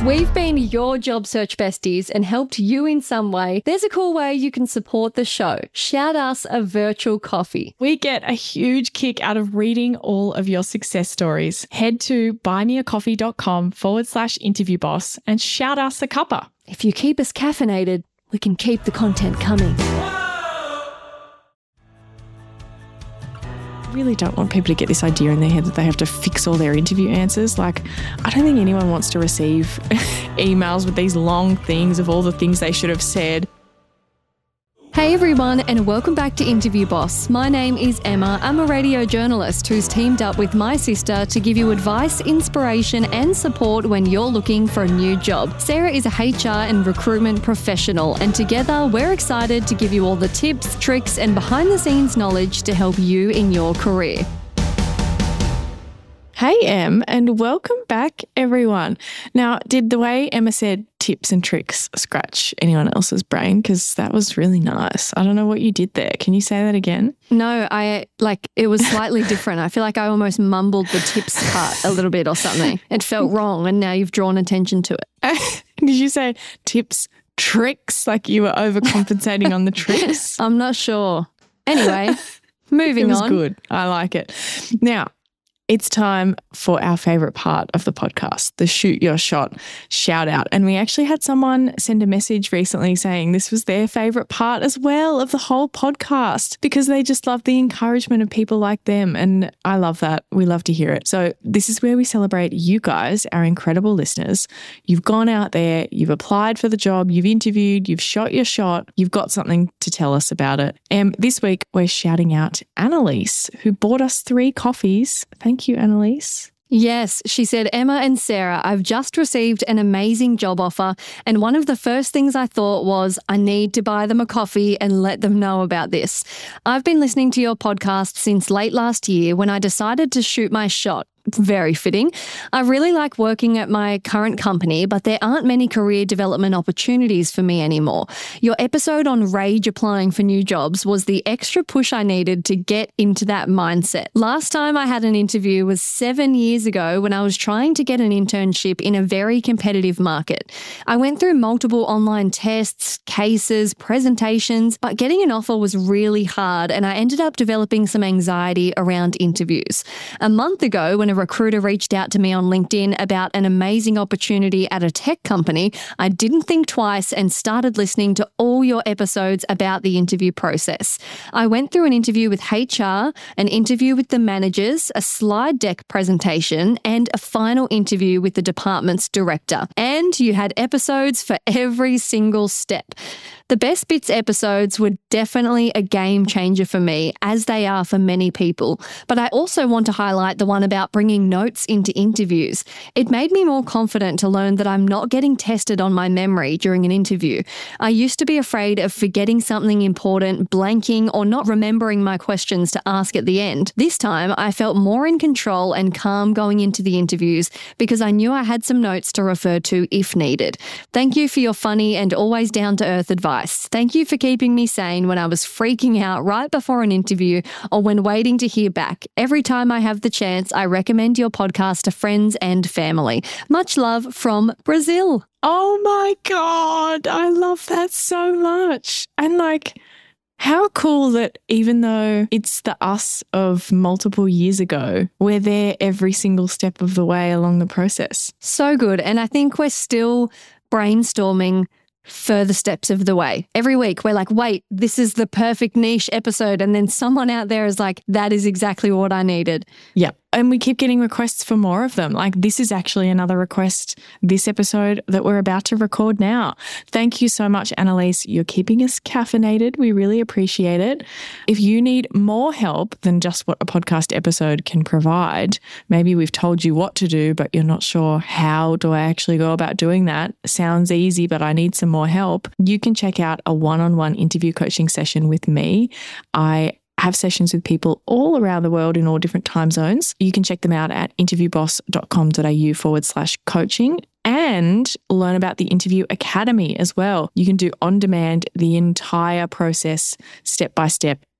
we've been your job search besties and helped you in some way, there's a cool way you can support the show. Shout us a virtual coffee. We get a huge kick out of reading all of your success stories. Head to buymeacoffee.com/interviewboss and shout us a cuppa. If you keep us caffeinated, we can keep the content coming. I really don't want people to get this idea in their head that they have to fix all their interview answers. Like, I don't think anyone wants to receive emails with these long things of all the things they should have said. Hey everyone, and welcome back to Interview Boss. My name is Emma. I'm a radio journalist who's teamed up with my sister to give you advice, inspiration and support when you're looking for a new job. Sarah is a HR and recruitment professional, and together we're excited to give you all the tips, tricks and behind the scenes knowledge to help you in your career. Hey Em, and welcome back everyone. Now, did the way Emma said tips and tricks scratch anyone else's brain? Because that was really nice. I don't know what you did there. Can you say that again? No, it was slightly different. I feel like I almost mumbled the tips part a little bit or something. It felt wrong and now you've drawn attention to it. Did you say tips, tricks, like you were overcompensating on the tricks? I'm not sure. Anyway, moving on. It was good. I like it. Now, it's time for our favourite part of the podcast, the shoot your shot shout out. And we actually had someone send a message recently saying this was their favourite part as well of the whole podcast because they just love the encouragement of people like them. And I love that. We love to hear it. So this is where we celebrate you guys, our incredible listeners. You've gone out there, you've applied for the job, you've interviewed, you've shot your shot, you've got something to tell us about it. And this week we're shouting out Annalise, who bought us 3 coffees. Thank you, Annalise. Yes, she said, Emma and Sarah, I've just received an amazing job offer, and one of the first things I thought was I need to buy them a coffee and let them know about this. I've been listening to your podcast since late last year when I decided to shoot my shot. Very fitting. I really like working at my current company, but there aren't many career development opportunities for me anymore. Your episode on rage applying for new jobs was the extra push I needed to get into that mindset. Last time I had an interview was 7 years ago when I was trying to get an internship in a very competitive market. I went through multiple online tests, cases, presentations, but getting an offer was really hard and I ended up developing some anxiety around interviews. A month ago, when a recruiter reached out to me on LinkedIn about an amazing opportunity at a tech company, I didn't think twice and started listening to all your episodes about the interview process. I went through an interview with HR, an interview with the managers, a slide deck presentation, and a final interview with the department's director. And you had episodes for every single step. The Best Bits episodes were definitely a game changer for me, as they are for many people. But I also want to highlight the one about bringing notes into interviews. It made me more confident to learn that I'm not getting tested on my memory during an interview. I used to be afraid of forgetting something important, blanking, or not remembering my questions to ask at the end. This time, I felt more in control and calm going into the interviews because I knew I had some notes to refer to if needed. Thank you for your funny and always down-to-earth advice. Thank you for keeping me sane when I was freaking out right before an interview or when waiting to hear back. Every time I have the chance, I recommend your podcast to friends and family. Much love from Brazil. Oh my God, I love that so much. And how cool that even though it's the us of multiple years ago, we're there every single step of the way along the process. So good. And I think we're still brainstorming further steps of the way. Every week we're like, wait, this is the perfect niche episode. And then someone out there is like, that is exactly what I needed. Yeah. And we keep getting requests for more of them. This is actually another request this episode that we're about to record now. Thank you so much, Annalise. You're keeping us caffeinated. We really appreciate it. If you need more help than just what a podcast episode can provide, maybe we've told you what to do, but you're not sure how do I actually go about doing that. Sounds easy, but I need some more help. You can check out a one-on-one interview coaching session with me. I have sessions with people all around the world in all different time zones. You can check them out at interviewboss.com.au/coaching and learn about the Interview Academy as well. You can do on demand the entire process step by step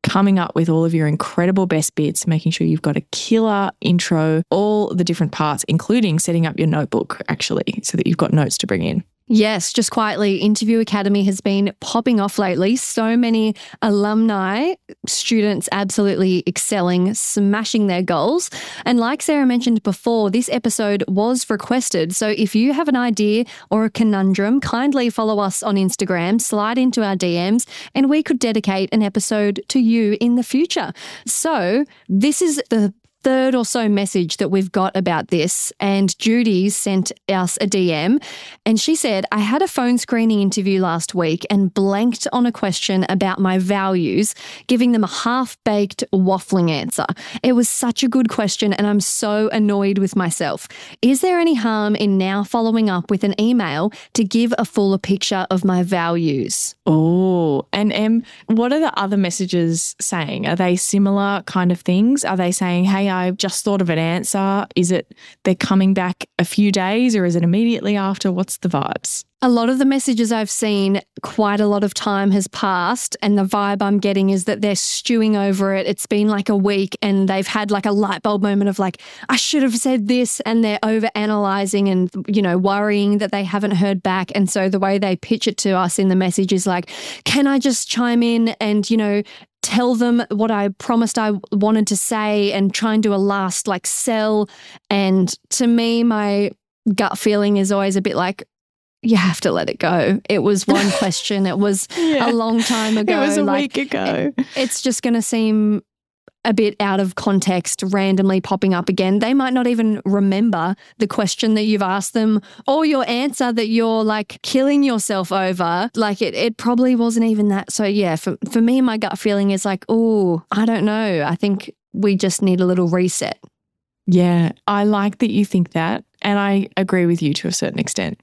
coming up with all of your incredible best bits, making sure you've got a killer intro, all the different parts, including setting up your notebook actually, so that you've got notes to bring in. Yes, just quietly, Interview Academy has been popping off lately. So many alumni, students absolutely excelling, smashing their goals. And like Sarah mentioned before, this episode was requested. So if you have an idea or a conundrum, kindly follow us on Instagram, slide into our DMs, and we could dedicate an episode to you in the future. So this is the third or so message that we've got about this, and Judy sent us a DM and she said, I had a phone screening interview last week and blanked on a question about my values, giving them a half-baked waffling answer. It was such a good question and I'm so annoyed with myself. Is there any harm in now following up with an email to give a fuller picture of my values? Oh, and what are the other messages saying? Are they similar kind of things? Are they saying, hey, I've just thought of an answer? Is it they're coming back a few days or is it immediately after? What's the vibes? A lot of the messages I've seen, quite a lot of time has passed and the vibe I'm getting is that they're stewing over it. It's been like a week and they've had like a light bulb moment of like, I should have said this, and they're over analysing and, you know, worrying that they haven't heard back. And so the way they pitch it to us in the message is like, can I just chime in and, you know, tell them what I promised I wanted to say and try and do a last like sell. And to me, my gut feeling is always a bit like, you have to let it go. It was one question. It was a long time ago. It was a week ago. It's just going to seem a bit out of context, randomly popping up again. They might not even remember the question that you've asked them or your answer that you're like killing yourself over. Like it probably wasn't even that. So yeah, for me, my gut feeling is like, oh, I don't know. I think we just need a little reset. Yeah, I like that you think that. And I agree with you to a certain extent.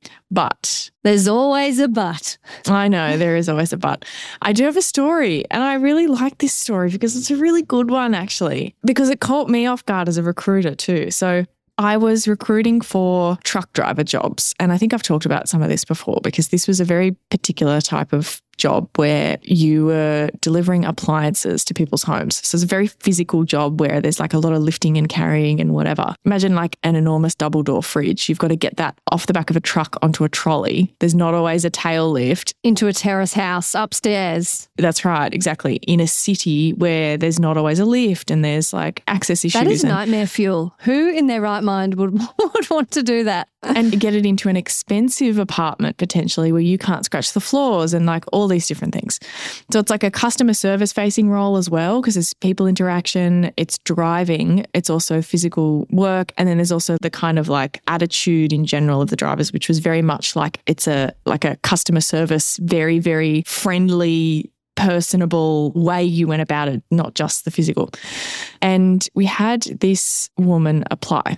But there's always a but. I know there is always a but. I do have a story and I really like this story because it's a really good one actually, because it caught me off guard as a recruiter too. So I was recruiting for truck driver jobs, and I think I've talked about some of this before because this was a very particular type of job where you were delivering appliances to people's homes. So it's a very physical job where there's like a lot of lifting and carrying and whatever. Imagine like an enormous double door fridge. You've got to get that off the back of a truck onto a trolley. There's not always a tail lift. Into a terrace house upstairs. That's right, exactly. In a city where there's not always a lift and there's like access issues. That is nightmare fuel. Who in their right mind would want to do that? And get it into an expensive apartment potentially where you can't scratch the floors and like all these different things. So it's like a customer service facing role as well because there's people interaction, it's driving, it's also physical work, and then there's also the kind of like attitude in general of the drivers, which was very much like it's a customer service, very, very friendly, personable way you went about it, not just the physical. And we had this woman apply.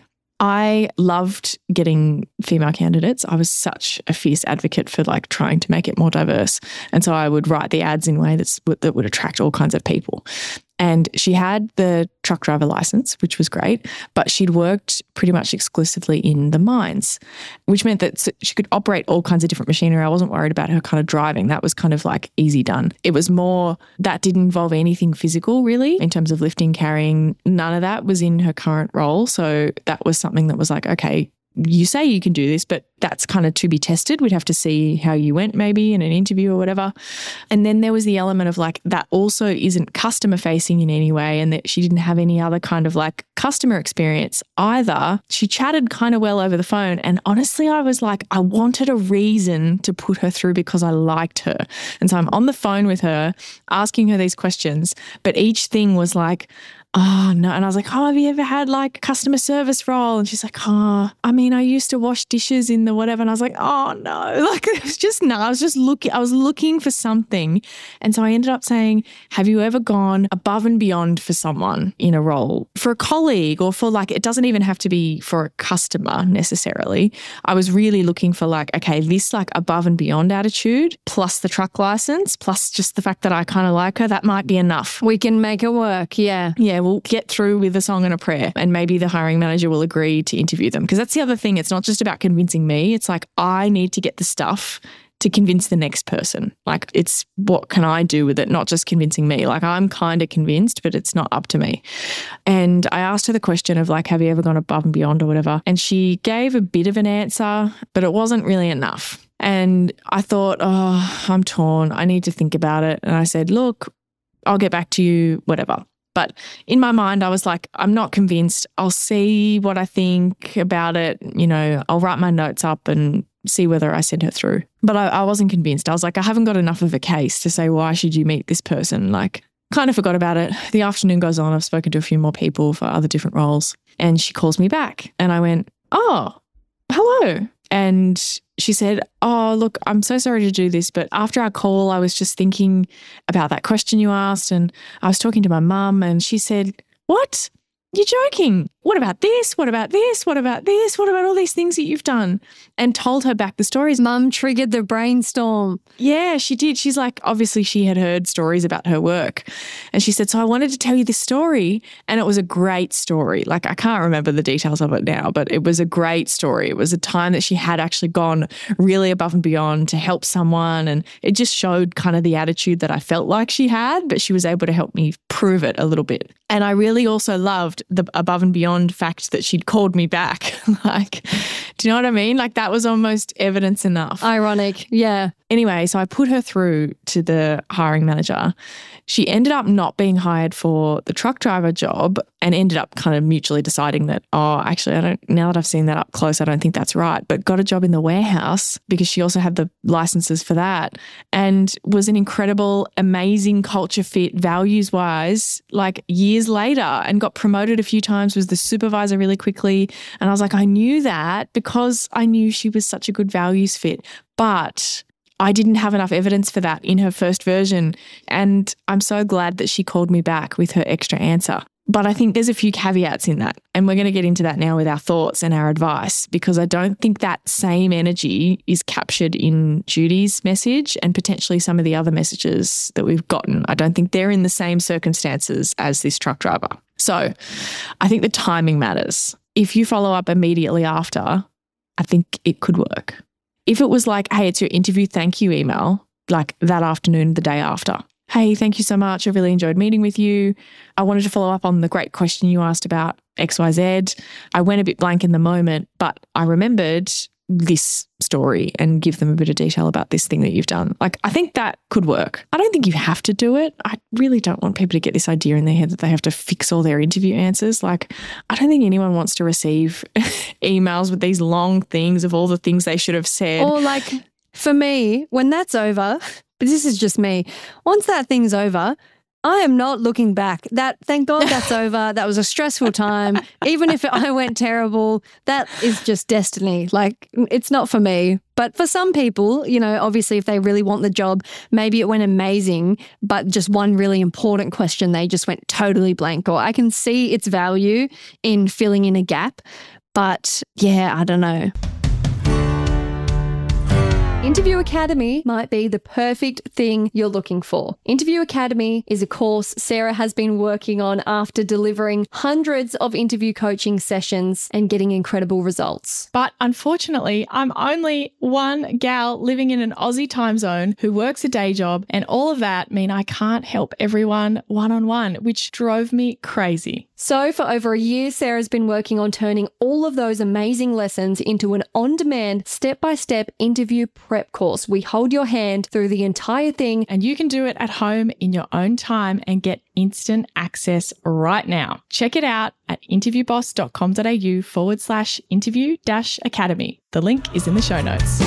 I loved getting female candidates. I was such a fierce advocate for like trying to make it more diverse. And so I would write the ads in a way that would attract all kinds of people. And she had the truck driver license, which was great, but she'd worked pretty much exclusively in the mines, which meant that she could operate all kinds of different machinery. I wasn't worried about her kind of driving. That was kind of like easy done. It was more that didn't involve anything physical really in terms of lifting, carrying. None of that was in her current role. So that was something that was like, okay, you say you can do this, but that's kind of to be tested. We'd have to see how you went maybe in an interview or whatever. And then there was the element of like that also isn't customer facing in any way and that she didn't have any other kind of like customer experience either. She chatted kind of well over the phone. And honestly, I was like, I wanted a reason to put her through because I liked her. And so I'm on the phone with her asking her these questions, but each thing was like, oh, no. And I was like, oh, have you ever had like a customer service role? And she's like, oh, I mean, I used to wash dishes in the whatever. And I was like, oh, no. Like, it was just, no, I was looking for something. And so I ended up saying, have you ever gone above and beyond for someone in a role, for a colleague or for like, it doesn't even have to be for a customer necessarily. I was really looking for like, okay, this like above and beyond attitude plus the truck license plus just the fact that I kind of like her, that might be enough. We can make it work. Yeah. Yeah. We'll get through with a song and a prayer and maybe the hiring manager will agree to interview them. Because that's the other thing. It's not just about convincing me. It's like I need to get the stuff to convince the next person. Like, it's what can I do with it, not just convincing me. Like, I'm kind of convinced, but it's not up to me. And I asked her the question of like, have you ever gone above and beyond or whatever? And she gave a bit of an answer, but it wasn't really enough. And I thought, oh, I'm torn. I need to think about it. And I said, look, I'll get back to you, whatever. But in my mind, I was like, I'm not convinced. I'll see what I think about it. You know, I'll write my notes up and see whether I send her through. But I wasn't convinced. I was like, I haven't got enough of a case to say, why should you meet this person? Like, kind of forgot about it. The afternoon goes on. I've spoken to a few more people for other different roles. And she calls me back. And I went, oh, hello. And she said, oh, look, I'm so sorry to do this, but after our call, I was just thinking about that question you asked, and I was talking to my mum, and she said, what? You're joking. What about this? What about this? What about this? What about all these things that you've done? And told her back the stories. Mum triggered the brainstorm. Yeah, she did. She's like, obviously she had heard stories about her work. And she said, so I wanted to tell you this story. And it was a great story. Like, I can't remember the details of it now, but it was a great story. It was a time that she had actually gone really above and beyond to help someone. And it just showed kind of the attitude that I felt like she had, but she was able to help me prove it a little bit. And I really also loved the above and beyond fact that she'd called me back. Like, do you know what I mean? Like, that was almost evidence enough. Ironic. Yeah. Anyway, so I put her through to the hiring manager. She ended up not being hired for the truck driver job and ended up kind of mutually deciding that, oh, actually, now that I've seen that up close, I don't think that's right, but got a job in the warehouse because she also had the licenses for that and was an incredible, amazing culture fit values-wise, like years later, and got promoted a few times, was the supervisor really quickly. And I was like, I knew that because I knew she was such a good values fit, but I didn't have enough evidence for that in her first version. And I'm so glad that she called me back with her extra answer. But I think there's a few caveats in that. And we're going to get into that now with our thoughts and our advice, because I don't think that same energy is captured in Judy's message and potentially some of the other messages that we've gotten. I don't think they're in the same circumstances as this truck driver. So I think the timing matters. If you follow up immediately after, I think it could work. If it was like, hey, it's your interview thank you email, like that afternoon, the day after. Hey, thank you so much. I really enjoyed meeting with you. I wanted to follow up on the great question you asked about XYZ. I went a bit blank in the moment, but I remembered this story, and give them a bit of detail about this thing that you've done. Like, I think that could work. I don't think you have to do it. I really don't want people to get this idea in their head that they have to fix all their interview answers. Like, I don't think anyone wants to receive emails with these long things of all the things they should have said. Or like, for me, when that's over, but this is just me, once that thing's over, I am not looking back. Thank God that's over. That was a stressful time. Even if I went terrible, that is just destiny. Like, it's not for me. But for some people, you know, obviously if they really want the job, maybe it went amazing, but just one really important question, they just went totally blank. Or I can see its value in filling in a gap. But yeah, I don't know. Interview Academy might be the perfect thing you're looking for. Interview Academy is a course Sarah has been working on after delivering hundreds of interview coaching sessions and getting incredible results. But unfortunately, I'm only one gal living in an Aussie time zone who works a day job, and all of that mean I can't help everyone one-on-one, which drove me crazy. So for over a year, Sarah's been working on turning all of those amazing lessons into an on-demand, step-by-step interview prep course. We hold your hand through the entire thing, and you can do it at home in your own time and get instant access right now. Check it out at interviewboss.com.au/interview-academy. The link is in the show notes.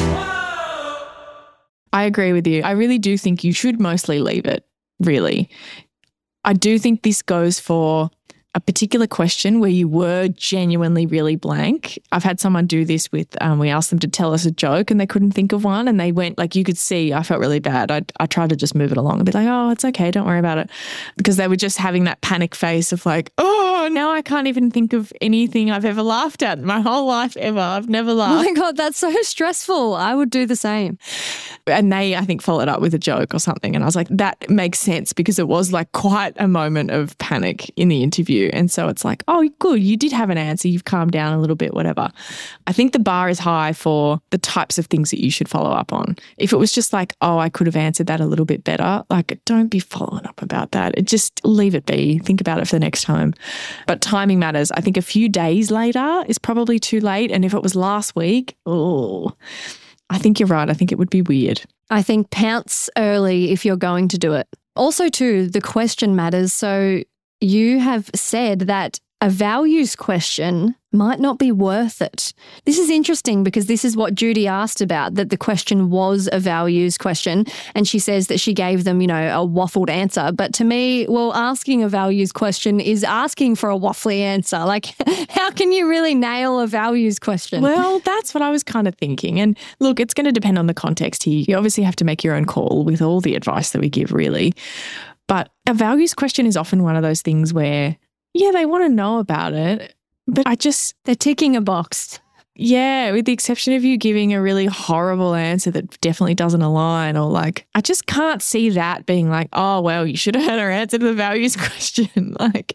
I agree with you. I really do think you should mostly leave it, really. I do think this goes for a particular question where you were genuinely really blank. I've had someone do this with, we asked them to tell us a joke and they couldn't think of one, and they went, like, you could see, I felt really bad. I tried to just move it along and be like, oh, it's okay, don't worry about it. Because they were just having that panic face of like, oh, now I can't even think of anything I've ever laughed at in my whole life ever. I've never laughed. Oh my God, that's so stressful. I would do the same. And they, I think, followed up with a joke or something. And I was like, that makes sense, because it was like quite a moment of panic in the interview. you. And so it's like, oh, good, you did have an answer. You've calmed down a little bit, whatever. I think the bar is high for the types of things that you should follow up on. If it was just like, oh, I could have answered that a little bit better, like don't be following up about that. Just leave it be. Think about it for the next time. But timing matters. I think a few days later is probably too late. And if it was last week, I think you're right. I think it would be weird. I think pounce early if you're going to do it. Also, too, the question matters. So you have said that a values question might not be worth it. This is interesting because this is what Judy asked about, that the question was a values question. And she says that she gave them, a waffled answer. But to me, well, asking a values question is asking for a waffly answer. Like, how can you really nail a values question? Well, that's what I was kind of thinking. And look, it's going to depend on the context here. You obviously have to make your own call with all the advice that we give, really. But a values question is often one of those things where, yeah, they want to know about it, but they're ticking a box. Yeah, with the exception of you giving a really horrible answer that definitely doesn't align, or like, I just can't see that being like, oh, well, you should have had her answer to the values question. Like,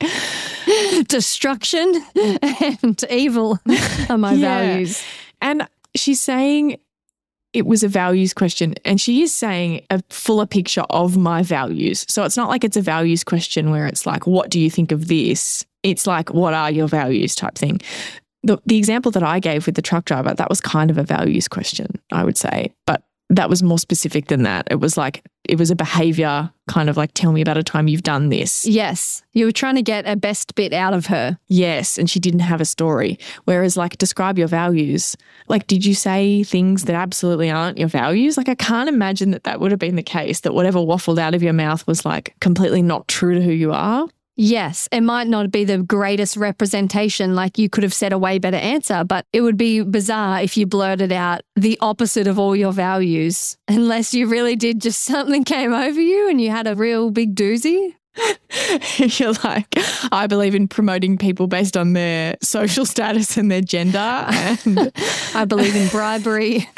destruction and evil are my values. And she's saying it was a values question, and she is saying a fuller picture of my values. So it's not like it's a values question where it's like, what do you think of this? It's like, what are your values type thing. The example that I gave with the truck driver, that was kind of a values question, I would say. But that was more specific than that. It was a behavior kind of like, tell me about a time you've done this. Yes. You were trying to get a best bit out of her. Yes. And she didn't have a story. Whereas like, describe your values. Like, did you say things that absolutely aren't your values? Like, I can't imagine that would have been the case, that whatever waffled out of your mouth was like completely not true to who you are. Yes, it might not be the greatest representation, like you could have said a way better answer, but it would be bizarre if you blurted out the opposite of all your values, unless you really did just something came over you and you had a real big doozy. You're like, I believe in promoting people based on their social status and their gender. And I believe in bribery.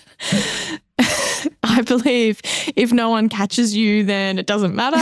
I believe if no one catches you, then it doesn't matter.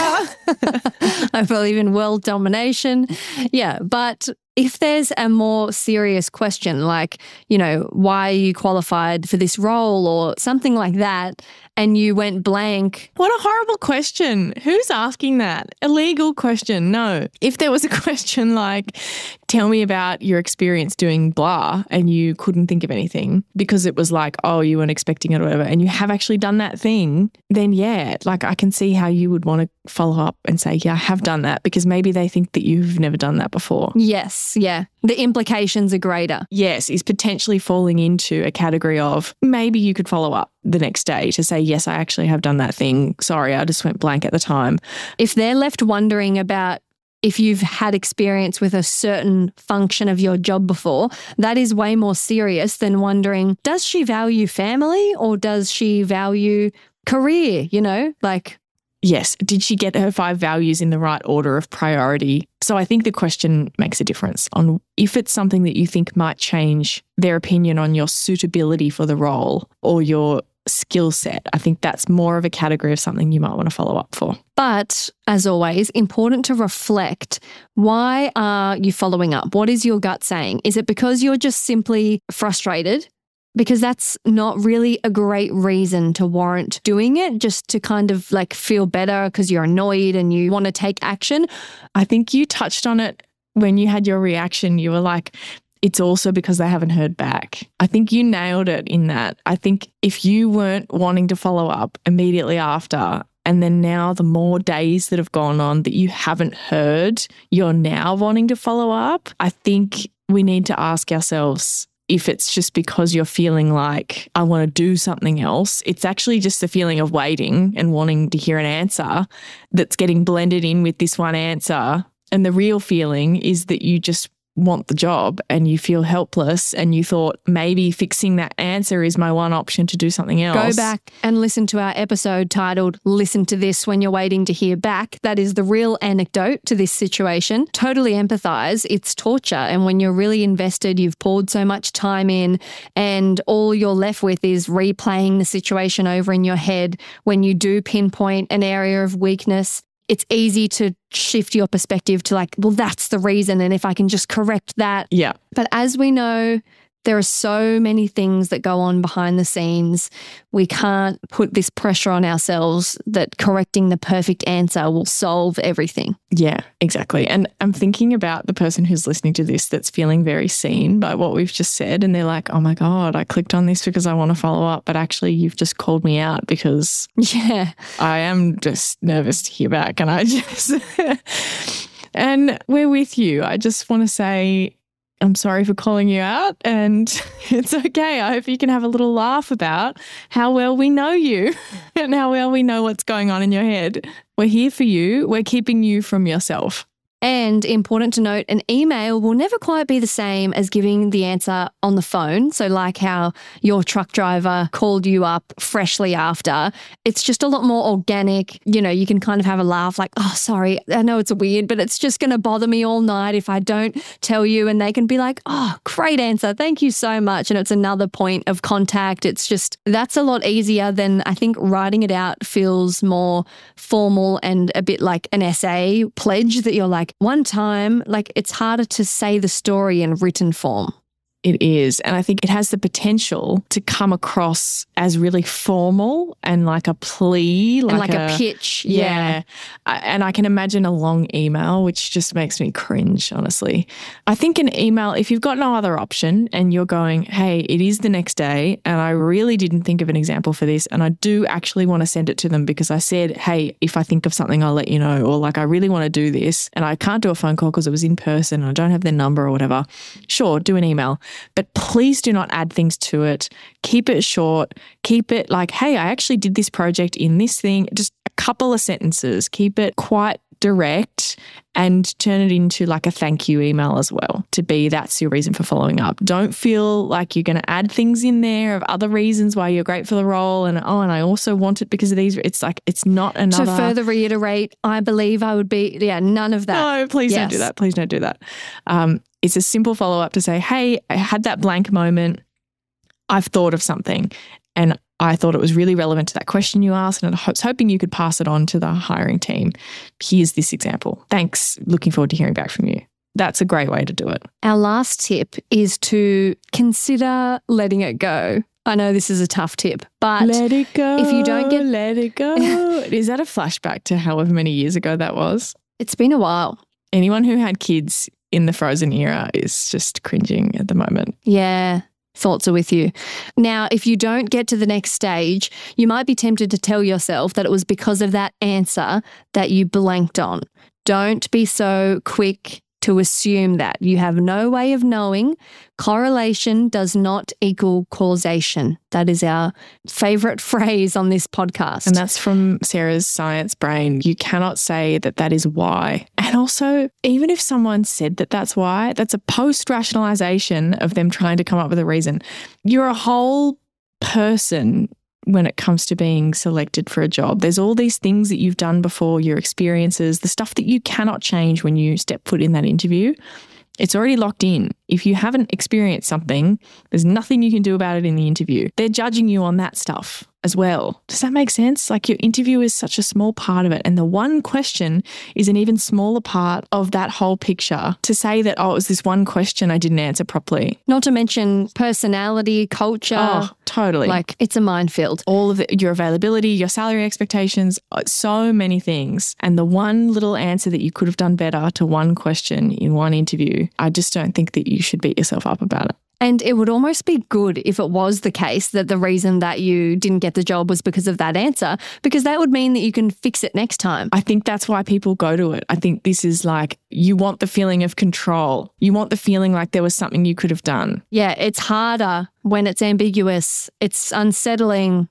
I believe in world domination. Yeah, but if there's a more serious question like, why are you qualified for this role or something like that, and you went blank. What a horrible question. Who's asking that? Illegal question. No. If there was a question like, tell me about your experience doing blah, and you couldn't think of anything because it was like, oh, you weren't expecting it or whatever, and you have actually done that thing, then yeah, like I can see how you would want to follow up and say, yeah, I have done that, because maybe they think that you've never done that before. Yes, yeah. The implications are greater. Yes, is potentially falling into a category of maybe you could follow up the next day to say, yes, I actually have done that thing. Sorry, I just went blank at the time. If they're left wondering about if you've had experience with a certain function of your job before, that is way more serious than wondering, does she value family or does she value career, Yes. Did she get her 5 values in the right order of priority? So I think the question makes a difference on if it's something that you think might change their opinion on your suitability for the role or your skill set. I think that's more of a category of something you might want to follow up for. But as always, important to reflect. Why are you following up? What is your gut saying? Is it because you're just simply frustrated? Because that's not really a great reason to warrant doing it, just to kind of like feel better because you're annoyed and you want to take action. I think you touched on it when you had your reaction. You were like, it's also because they haven't heard back. I think you nailed it in that. I think if you weren't wanting to follow up immediately after, and then now the more days that have gone on that you haven't heard, you're now wanting to follow up, I think we need to ask ourselves, if it's just because you're feeling like, I want to do something else, it's actually just the feeling of waiting and wanting to hear an answer that's getting blended in with this one answer. And the real feeling is that you just want the job and you feel helpless and you thought maybe fixing that answer is my one option to do something else. Go back and listen to our episode titled Listen to This When You're Waiting to Hear Back. That is the real anecdote to this situation. Totally empathize. It's torture. And when you're really invested, you've poured so much time in and all you're left with is replaying the situation over in your head. When you do pinpoint an area of weakness, it's easy to shift your perspective to like, well, that's the reason. And if I can just correct that. Yeah. But as we know, there are so many things that go on behind the scenes. We can't put this pressure on ourselves that correcting the perfect answer will solve everything. Yeah, exactly. And I'm thinking about the person who's listening to this that's feeling very seen by what we've just said. And they're like, oh my God, I clicked on this because I want to follow up. But actually, you've just called me out because I am just nervous to hear back. And I just, and we're with you. I just want to say, I'm sorry for calling you out, and it's okay. I hope you can have a little laugh about how well we know you and how well we know what's going on in your head. We're here for you. We're keeping you from yourself. And important to note, an email will never quite be the same as giving the answer on the phone. So like how your truck driver called you up freshly after, it's just a lot more organic. You know, you can kind of have a laugh like, oh, sorry, I know it's weird, but it's just going to bother me all night if I don't tell you. And they can be like, oh, great answer. Thank you so much. And it's another point of contact. It's just, that's a lot easier than I think writing it out feels more formal and a bit like an essay pledge that you're like, one time, like it's harder to say the story in written form. It is. And I think it has the potential to come across as really formal and like a plea. Like a pitch. Yeah. And I can imagine a long email, which just makes me cringe, honestly. I think an email, if you've got no other option and you're going, hey, it is the next day and I really didn't think of an example for this and I do actually want to send it to them because I said, hey, if I think of something, I'll let you know. Or like, I really want to do this and I can't do a phone call because it was in person and I don't have their number or whatever. Sure, do an email. But please do not add things to it. Keep it short. Keep it like, hey, I actually did this project in this thing. Just a couple of sentences. Keep it quite direct and turn it into like a thank you email as well to be that's your reason for following up. Don't feel like you're going to add things in there of other reasons why you're great for the role and I also want it because of these. It's like, it's not another. To further reiterate, I believe I would be, none of that. No, please don't do that. Please don't do that. It's a simple follow-up to say, hey, I had that blank moment. I've thought of something and I thought it was really relevant to that question you asked and I was hoping you could pass it on to the hiring team. Here's this example. Thanks. Looking forward to hearing back from you. That's a great way to do it. Our last tip is to consider letting it go. I know this is a tough tip, but let it go. If you don't get... Let it go. Is that a flashback to however many years ago that was? It's been a while. Anyone who had kids in the Frozen era is just cringing at the moment. Yeah. Thoughts are with you. Now, if you don't get to the next stage, you might be tempted to tell yourself that it was because of that answer that you blanked on. Don't be so quick to assume that. You have no way of knowing. Correlation does not equal causation. That is our favourite phrase on this podcast. And that's from Sarah's science brain. You cannot say that that is why. And also, even if someone said that that's why, that's a post-rationalization of them trying to come up with a reason. You're a whole person when it comes to being selected for a job. There's all these things that you've done before, your experiences, the stuff that you cannot change when you step foot in that interview. It's already locked in. If you haven't experienced something, there's nothing you can do about it in the interview. They're judging you on that stuff as well. Does that make sense? Like your interview is such a small part of it. And the one question is an even smaller part of that whole picture. To say that, oh, it was this one question I didn't answer properly. Not to mention personality, culture. Oh, totally. Like it's a minefield. All of it, your availability, your salary expectations, so many things. And the one little answer that you could have done better to one question in one interview, I just don't think that you should beat yourself up about it. And it would almost be good if it was the case that the reason that you didn't get the job was because of that answer, because that would mean that you can fix it next time. I think that's why people go to it. I think this is like, you want the feeling of control. You want the feeling like there was something you could have done. Yeah, it's harder when it's ambiguous. It's unsettling.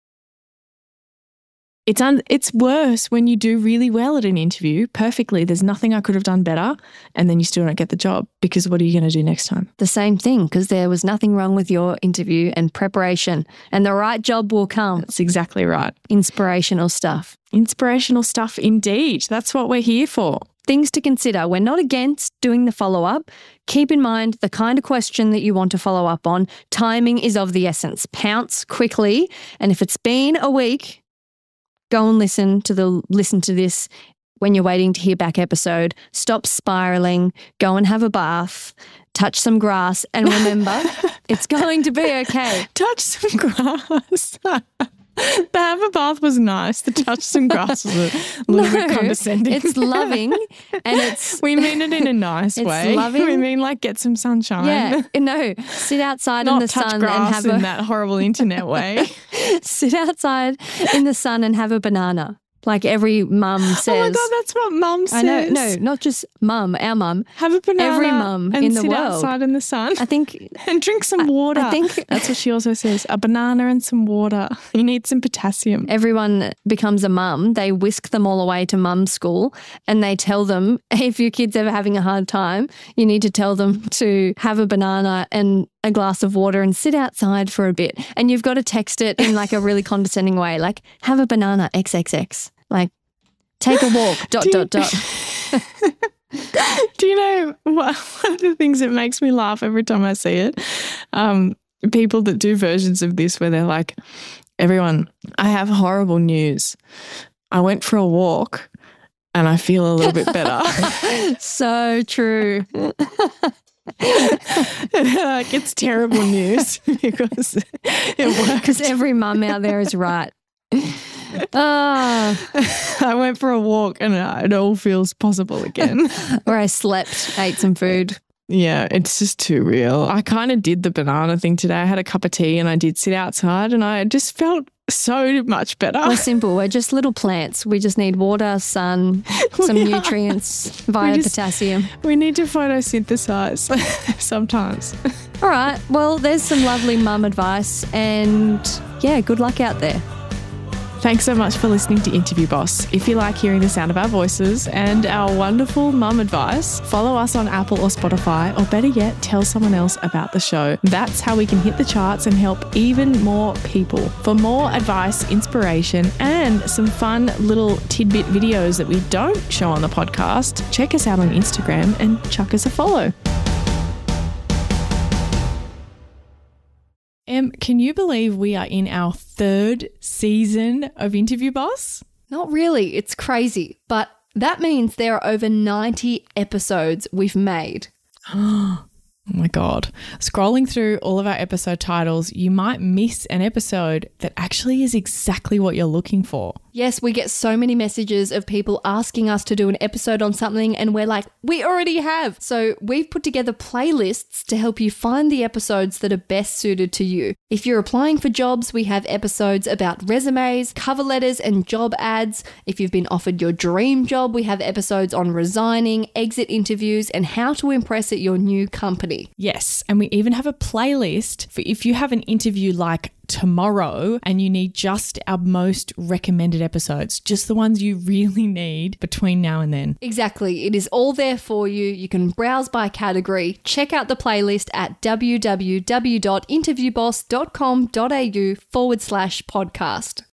It's worse when you do really well at an interview, perfectly. There's nothing I could have done better, and then you still don't get the job because what are you going to do next time? The same thing, because there was nothing wrong with your interview and preparation, and the right job will come. That's exactly right. Inspirational stuff. Inspirational stuff indeed. That's what we're here for. Things to consider. We're not against doing the follow-up. Keep in mind the kind of question that you want to follow up on. Timing is of the essence. Pounce quickly, and if it's been a week, go and listen to this when you're waiting to hear back episode, stop spiraling, go and have a bath, touch some grass, and remember, it's going to be okay. Touch some grass. The have a bath was nice. The touch some grass was a little bit condescending. It's loving and it's... We mean it in a nice way. Loving. We mean like get some sunshine. Yeah, no, sit outside in the sun grass and have in that horrible internet way. Sit outside in the sun and have a banana. Like every mum says. Oh my God, that's what mum says. I know, no, not just mum, our mum. Have a banana. Every mum in the sit world. outside in the sun. I think. And drink some water. I think that's what she also says. A banana and some water. You need some potassium. Everyone becomes a mum. They whisk them all away to mum school and they tell them, if your kid's ever having a hard time, you need to tell them to have a banana and a glass of water and sit outside for a bit. And you've got to text it in like a really condescending way, like have a banana XXX. Like, take a walk, ... Do you know one of the things that makes me laugh every time I see it? People that do versions of this where they're like, everyone, I have horrible news. I went for a walk and I feel a little bit better. So true. Like, it's terrible news because it works. Because every mum out there is right. I went for a walk and it all feels possible again. Or I slept, ate some food. Yeah, it's just too real. I kind of did the banana thing today. I had a cup of tea and I did sit outside and I just felt so much better. We're simple. We're just little plants. We just need water, sun, some nutrients via potassium. We need to photosynthesize sometimes. All right. Well, there's some lovely mum advice and yeah, good luck out there. Thanks so much for listening to Interview Boss. If you like hearing the sound of our voices and our wonderful mum advice, follow us on Apple or Spotify, or better yet, tell someone else about the show. That's how we can hit the charts and help even more people. For more advice, inspiration, and some fun little tidbit videos that we don't show on the podcast, check us out on Instagram and chuck us a follow. Em, can you believe we are in our 3rd season of Interview Boss? Not really. It's crazy. But that means there are over 90 episodes we've made. Oh my God. Scrolling through all of our episode titles, you might miss an episode that actually is exactly what you're looking for. Yes, we get so many messages of people asking us to do an episode on something and we're like, we already have. So we've put together playlists to help you find the episodes that are best suited to you. If you're applying for jobs, we have episodes about resumes, cover letters, and job ads. If you've been offered your dream job, we have episodes on resigning, exit interviews, and how to impress at your new company. Yes, and we even have a playlist for if you have an interview like tomorrow and you need just our most recommended episodes, just the ones you really need between now and then. Exactly. It is all there for you. You can browse by category. Check out the playlist at www.interviewboss.com.au/podcast.